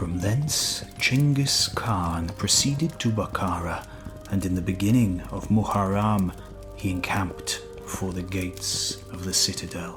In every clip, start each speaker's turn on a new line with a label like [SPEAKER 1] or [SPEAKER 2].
[SPEAKER 1] From thence Chinggis Khan proceeded to Bukhara, and in the beginning of Muharram he encamped before the gates of the citadel.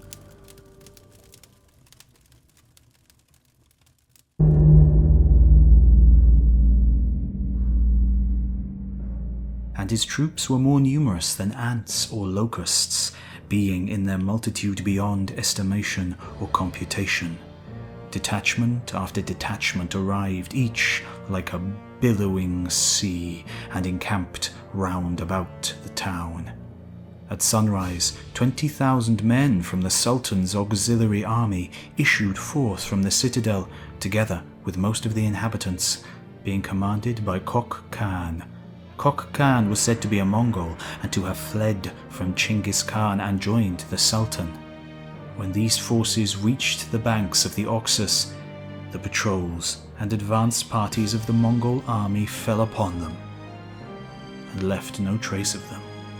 [SPEAKER 1] And his troops were more numerous than ants or locusts, being in their multitude beyond estimation or computation. Detachment after detachment arrived, each like a billowing sea, and encamped round about the town. At sunrise, 20,000 men from the Sultan's auxiliary army issued forth from the citadel, together with most of the inhabitants, being commanded by Kok Khan. Kok Khan was said to be a Mongol and to have fled from Chinggis Khan and joined the Sultan. When these forces reached the banks of the Oxus, the patrols and advance parties of the Mongol army fell upon them and left no trace of them.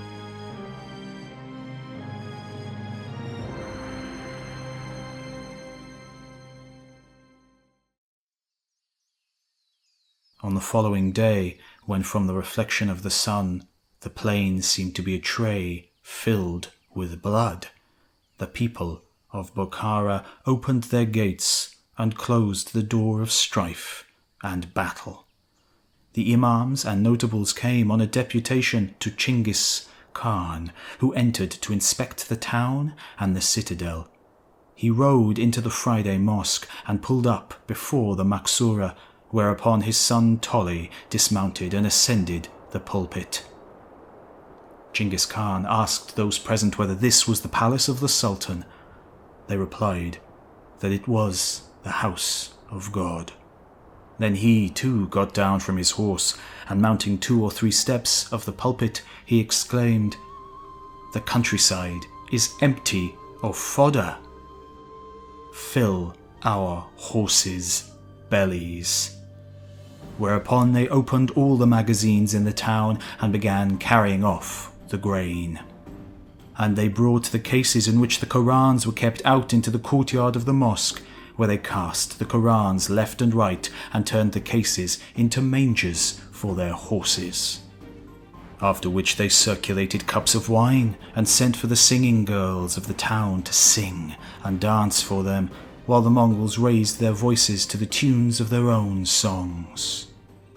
[SPEAKER 1] On the following day, when from the reflection of the sun the plain seemed to be a tray filled with blood, the people of Bukhara opened their gates and closed the door of strife and battle. The imams and notables came on a deputation to Chinggis Khan, who entered to inspect the town and the citadel. He rode into the Friday mosque and pulled up before the Maksura, whereupon his son Tolly dismounted and ascended the pulpit. Chinggis Khan asked those present whether this was the palace of the Sultan. They replied that it was the house of God. Then he, too, got down from his horse, and mounting 2 or 3 steps of the pulpit, he exclaimed, "The countryside is empty of fodder. Fill our horses' bellies." Whereupon they opened all the magazines in the town and began carrying off the grain. And they brought the cases in which the Korans were kept out into the courtyard of the mosque, where they cast the Korans left and right and turned the cases into mangers for their horses. After which they circulated cups of wine and sent for the singing girls of the town to sing and dance for them, while the Mongols raised their voices to the tunes of their own songs.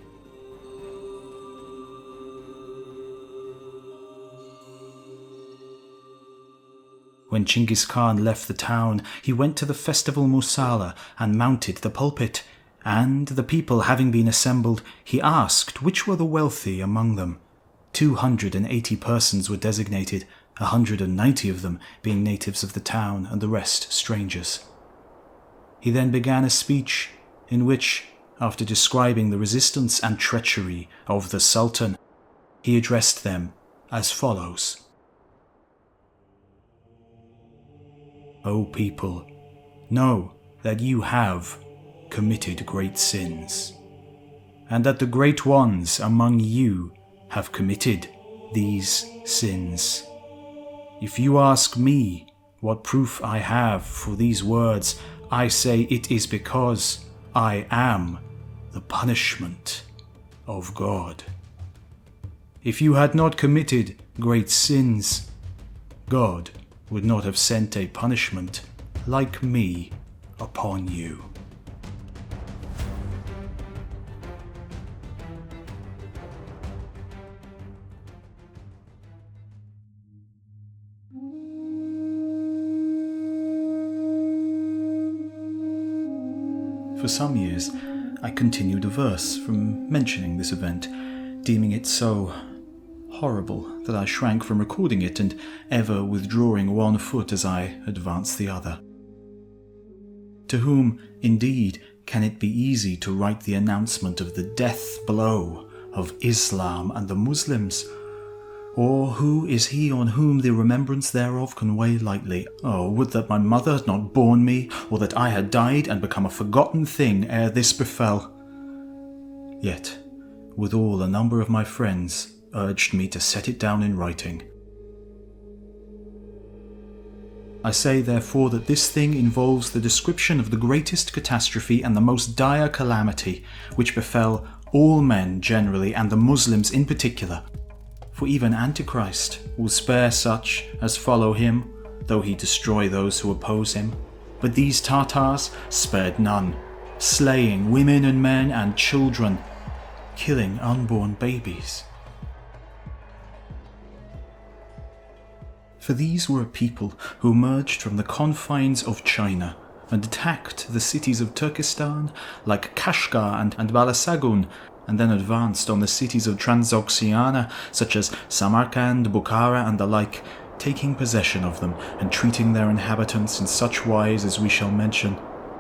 [SPEAKER 1] When Chinggis Khan left the town, he went to the festival Musala and mounted the pulpit, and the people having been assembled, he asked which were the wealthy among them. 280 persons were designated, 190 of them being natives of the town and the rest strangers. He then began a speech in which, after describing the resistance and treachery of the Sultan, he addressed them as follows. O people, know that you have committed great sins, and that the great ones among you have committed these sins. If you ask me what proof I have for these words, I say it is because I am the punishment of God. If you had not committed great sins, God would not have sent a punishment like me upon you. For some years, I continued averse from mentioning this event, deeming it so horrible that I shrank from recording it and ever withdrawing one foot as I advanced the other. To whom, indeed, can it be easy to write the announcement of the death blow of Islam and the Muslims? Or who is he on whom the remembrance thereof can weigh lightly? Oh, would that my mother had not borne me, or that I had died and become a forgotten thing ere this befell. Yet, withal, a number of my friends urged me to set it down in writing. I say, therefore, that this thing involves the description of the greatest catastrophe and the most dire calamity which befell all men generally and the Muslims in particular. For even Antichrist will spare such as follow him, though he destroy those who oppose him. But these Tartars spared none, slaying women and men and children, killing unborn babies. For these were a people who emerged from the confines of China and attacked the cities of Turkestan like Kashgar and Balasagun, and then advanced on the cities of Transoxiana such as Samarkand, Bukhara and the like, taking possession of them and treating their inhabitants in such wise as we shall mention.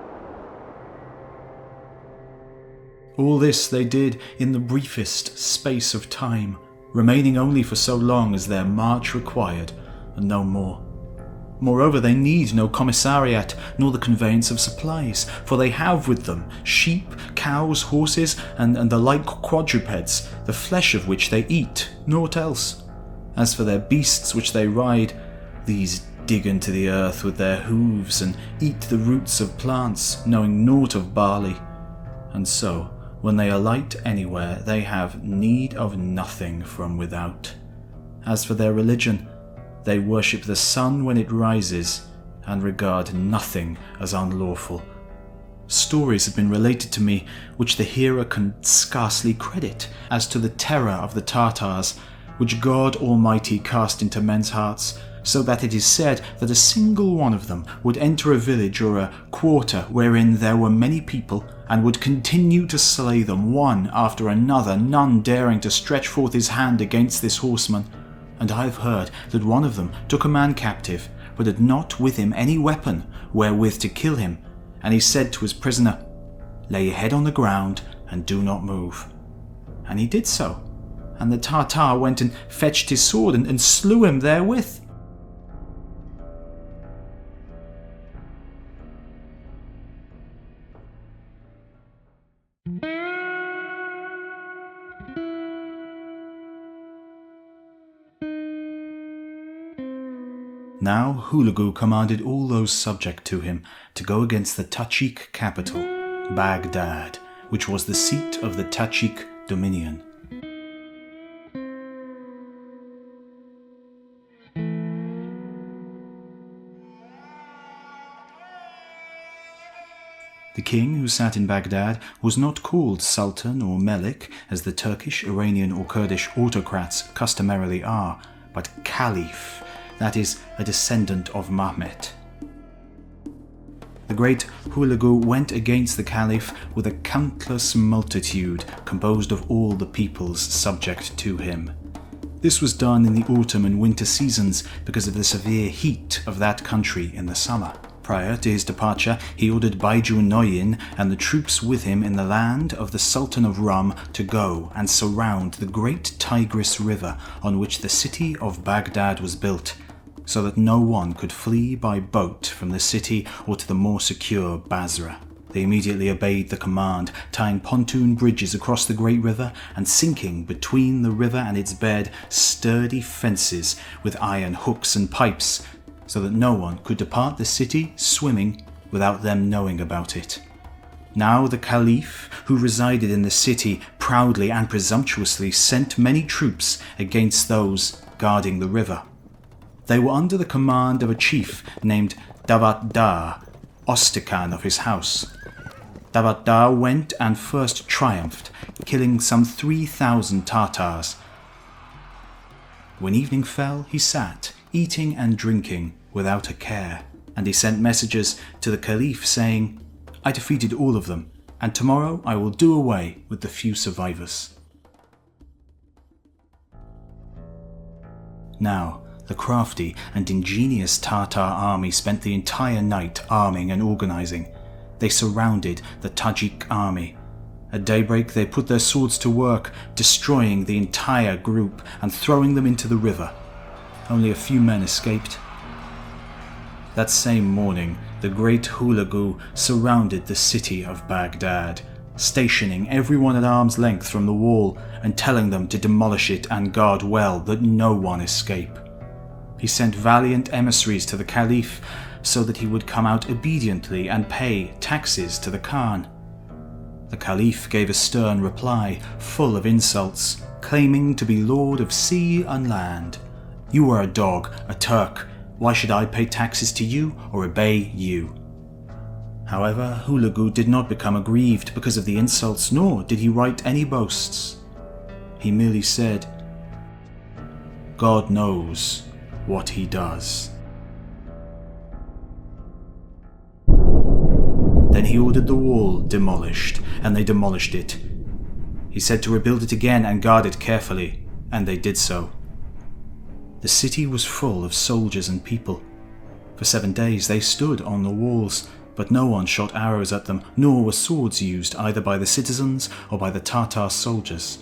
[SPEAKER 1] All this they did in the briefest space of time, remaining only for so long as their march required, and no more. Moreover, they need no commissariat, nor the conveyance of supplies, for they have with them sheep, cows, horses, and the like quadrupeds, the flesh of which they eat, naught else. As for their beasts which they ride, these dig into the earth with their hooves, and eat the roots of plants, knowing naught of barley. And so, when they alight anywhere, they have need of nothing from without. As for their religion, they worship the sun when it rises, and regard nothing as unlawful. Stories have been related to me which the hearer can scarcely credit, as to the terror of the Tartars, which God Almighty cast into men's hearts, so that it is said that a single one of them would enter a village or a quarter wherein there were many people, and would continue to slay them one after another, none daring to stretch forth his hand against this horseman. And I have heard that one of them took a man captive, but had not with him any weapon wherewith to kill him, and he said to his prisoner, "Lay your head on the ground and do not move." And he did so, and the Tartar went and fetched his sword and slew him therewith. Now Hulagu commanded all those subject to him to go against the Tachik capital, Baghdad, which was the seat of the Tachik dominion. The king who sat in Baghdad was not called Sultan or Melik, as the Turkish, Iranian or Kurdish autocrats customarily are, but Caliph, that is, a descendant of Mahmet. The great Hulagu went against the Caliph with a countless multitude composed of all the peoples subject to him. This was done in the autumn and winter seasons because of the severe heat of that country in the summer. Prior to his departure, he ordered Baiju Noyin and the troops with him in the land of the Sultan of Rum to go and surround the great Tigris River on which the city of Baghdad was built, so that no one could flee by boat from the city or to the more secure Basra. They immediately obeyed the command, tying pontoon bridges across the great river and sinking between the river and its bed sturdy fences with iron hooks and pipes, so that no one could depart the city swimming without them knowing about it. Now the Caliph, who resided in the city, proudly and presumptuously sent many troops against those guarding the river. They were under the command of a chief named Davat-Dar, Ostican of his house. Davat-Dar went and first triumphed, killing some 3,000 Tartars. When evening fell, he sat, eating and drinking, without a care, and he sent messengers to the Caliph, saying, "I defeated all of them, and tomorrow I will do away with the few survivors." Now, the crafty and ingenious Tartar army spent the entire night arming and organizing. They surrounded the Tajik army. At daybreak they put their swords to work, destroying the entire group and throwing them into the river. Only a few men escaped. That same morning, the great Hulagu surrounded the city of Baghdad, stationing everyone at arm's length from the wall and telling them to demolish it and guard well that no one escape. He sent valiant emissaries to the Caliph so that he would come out obediently and pay taxes to the Khan. The Caliph gave a stern reply, full of insults, claiming to be lord of sea and land. "You are a dog, a Turk. Why should I pay taxes to you or obey you?" However, Hulagu did not become aggrieved because of the insults, nor did he write any boasts. He merely said, "God knows what he does." Then he ordered the wall demolished, and they demolished it. He said to rebuild it again and guard it carefully, and they did so. The city was full of soldiers and people. For 7 days they stood on the walls, but no one shot arrows at them, nor were swords used either by the citizens or by the Tartar soldiers.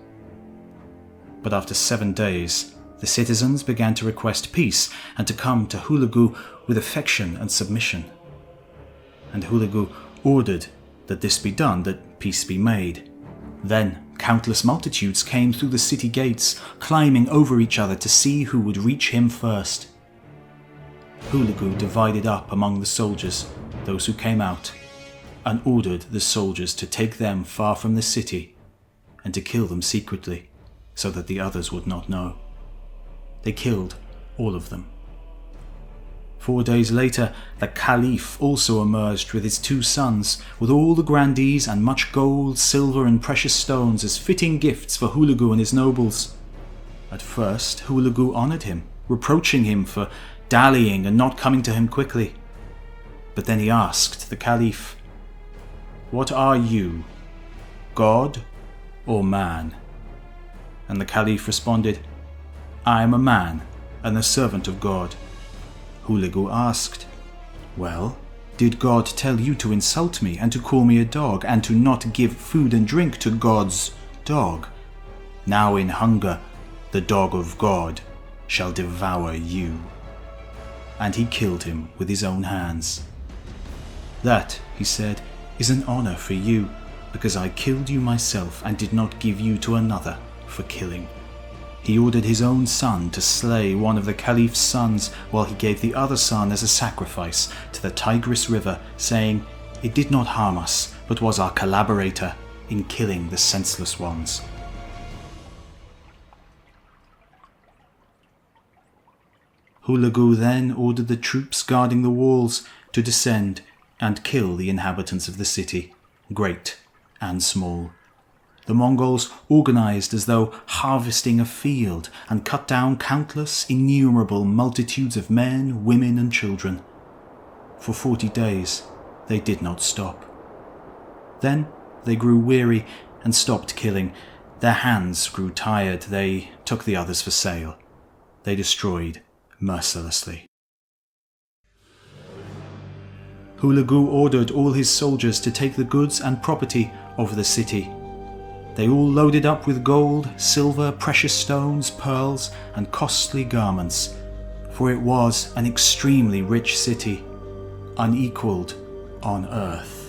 [SPEAKER 1] But after 7 days, the citizens began to request peace and to come to Hulagu with affection and submission. And Hulagu ordered that this be done, that peace be made. Then countless multitudes came through the city gates, climbing over each other to see who would reach him first. Hulagu divided up among the soldiers those who came out, and ordered the soldiers to take them far from the city and to kill them secretly, so that the others would not know. They killed all of them. 4 days later, the Caliph also emerged with his 2 sons, with all the grandees and much gold, silver and precious stones as fitting gifts for Hulagu and his nobles. At first, Hulagu honored him, reproaching him for dallying and not coming to him quickly. But then he asked the Caliph, "What are you, God or man?" And the Caliph responded, "I am a man and the servant of God." Hulagu asked, "Well, did God tell you to insult me and to call me a dog and to not give food and drink to God's dog? Now in hunger, the dog of God shall devour you." And he killed him with his own hands. "That," he said, "is an honor for you, because I killed you myself and did not give you to another for killing." He ordered his own son to slay one of the Caliph's sons, while he gave the other son as a sacrifice to the Tigris River, saying, "It did not harm us, but was our collaborator in killing the senseless ones." Hulagu then ordered the troops guarding the walls to descend and kill the inhabitants of the city, great and small. The Mongols organized as though harvesting a field and cut down countless, innumerable multitudes of men, women and children. For 40 days they did not stop. Then they grew weary and stopped killing. Their hands grew tired. They took the others for sale. They destroyed mercilessly. Hulagu ordered all his soldiers to take the goods and property of the city. They all loaded up with gold, silver, precious stones, pearls, and costly garments, for it was an extremely rich city, unequaled on earth.